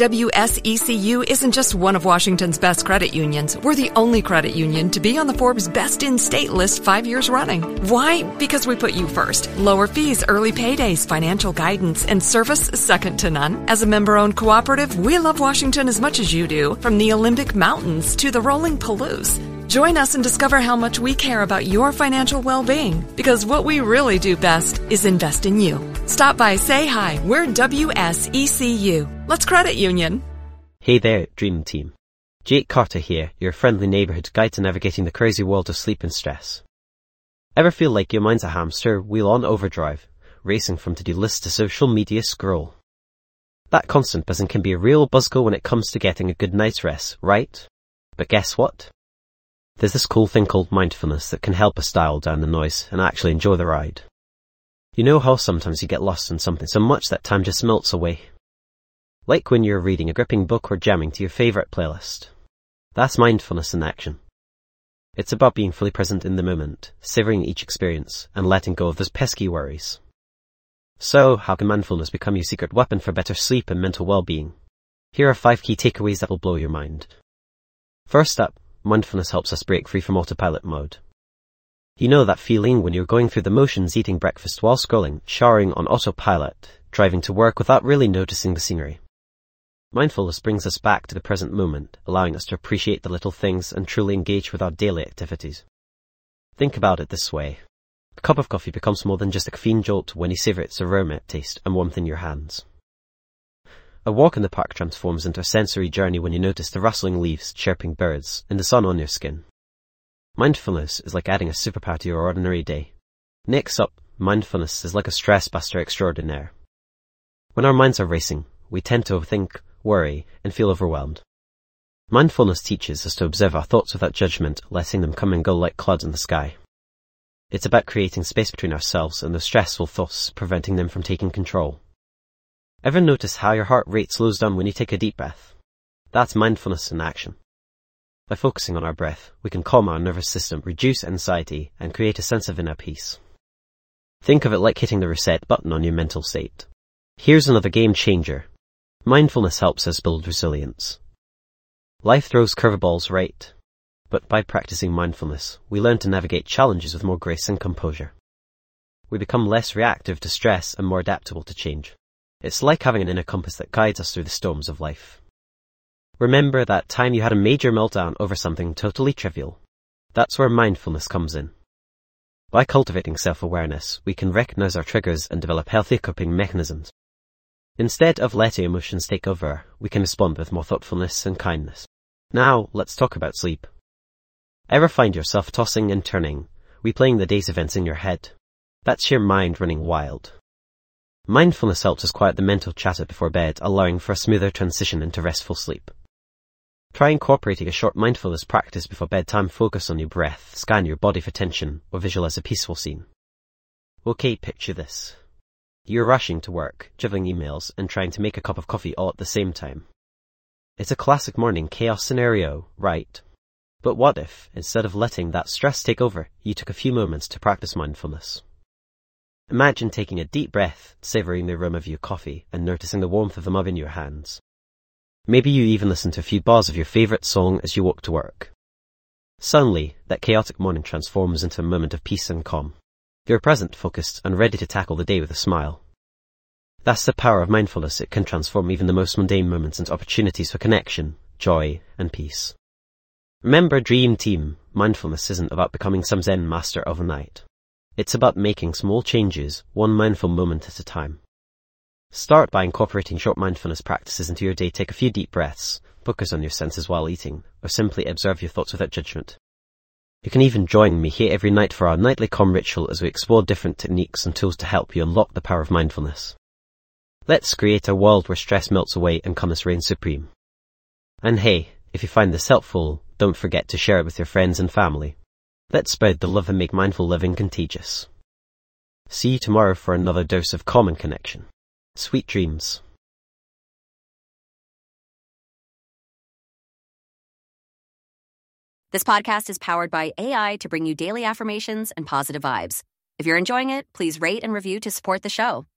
WSECU isn't just one of Washington's best credit unions. We're the only credit union to be on the Forbes Best in State list 5 years running. Why? Because we put you first. Lower fees, early paydays, financial guidance, and service second to none. As a member-owned cooperative, we love Washington as much as you do, from the Olympic Mountains to the rolling Palouse. Join us and discover how much we care about your financial well-being, because what we really do best is invest in you. Stop by, say hi. We're WSECU. Let's credit union. Hey there, Dream Team. Jake Carter here, your friendly neighborhood guide to navigating the crazy world of sleep and stress. Ever feel like your mind's a hamster wheel on overdrive, racing from to-do list to social media scroll? That constant buzzing can be a real buzzkill when it comes to getting a good night's rest, right? But guess what? There's this cool thing called mindfulness that can help us dial down the noise and actually enjoy the ride. You know how sometimes you get lost in something so much that time just melts away? Like when you're reading a gripping book or jamming to your favorite playlist. That's mindfulness in action. It's about being fully present in the moment, savoring each experience, and letting go of those pesky worries. So, how can mindfulness become your secret weapon for better sleep and mental well-being? Here are 5 key takeaways that will blow your mind. First up, mindfulness helps us break free from autopilot mode. You know that feeling when you're going through the motions, eating breakfast while scrolling, showering on autopilot, driving to work without really noticing the scenery. Mindfulness brings us back to the present moment, allowing us to appreciate the little things and truly engage with our daily activities. Think about it this way. A cup of coffee becomes more than just a caffeine jolt when you savor its aroma, taste, and warmth in your hands. A walk in the park transforms into a sensory journey when you notice the rustling leaves, chirping birds, and the sun on your skin. Mindfulness is like adding a superpower to your ordinary day. Next up, mindfulness is like a stress buster extraordinaire. When our minds are racing, we tend to overthink, worry, and feel overwhelmed. Mindfulness teaches us to observe our thoughts without judgment, letting them come and go like clouds in the sky. It's about creating space between ourselves and the stressful thoughts, preventing them from taking control. Ever notice how your heart rate slows down when you take a deep breath? That's mindfulness in action. By focusing on our breath, we can calm our nervous system, reduce anxiety, and create a sense of inner peace. Think of it like hitting the reset button on your mental state. Here's another game changer. Mindfulness helps us build resilience. Life throws curveballs, right? But by practicing mindfulness, we learn to navigate challenges with more grace and composure. We become less reactive to stress and more adaptable to change. It's like having an inner compass that guides us through the storms of life. Remember that time you had a major meltdown over something totally trivial? That's where mindfulness comes in. By cultivating self-awareness, we can recognize our triggers and develop healthy coping mechanisms. Instead of letting emotions take over, we can respond with more thoughtfulness and kindness. Now, let's talk about sleep. Ever find yourself tossing and turning, replaying the day's events in your head? That's your mind running wild. Mindfulness helps us quiet the mental chatter before bed, allowing for a smoother transition into restful sleep. Try incorporating a short mindfulness practice before bedtime. Focus on your breath, scan your body for tension, or visualize a peaceful scene. Okay, picture this. You're rushing to work, juggling emails, and trying to make a cup of coffee all at the same time. It's a classic morning chaos scenario, right? But what if, instead of letting that stress take over, you took a few moments to practice mindfulness? Imagine taking a deep breath, savoring the aroma of your coffee, and noticing the warmth of the mug in your hands. Maybe you even listen to a few bars of your favorite song as you walk to work. Suddenly, that chaotic morning transforms into a moment of peace and calm. You're present, focused, and ready to tackle the day with a smile. That's the power of mindfulness. It can transform even the most mundane moments into opportunities for connection, joy, and peace. Remember, Dream Team, mindfulness isn't about becoming some Zen master overnight. It's about making small changes, one mindful moment at a time. Start by incorporating short mindfulness practices into your day. Take a few deep breaths, focus on your senses while eating, or simply observe your thoughts without judgment. You can even join me here every night for our nightly calm ritual as we explore different techniques and tools to help you unlock the power of mindfulness. Let's create a world where stress melts away and calmness reigns supreme. And hey, if you find this helpful, don't forget to share it with your friends and family. Let's spread the love and make mindful living contagious. See you tomorrow for another dose of calm and connection. Sweet dreams. This podcast is powered by AI to bring you daily affirmations and positive vibes. If you're enjoying it, please rate and review to support the show.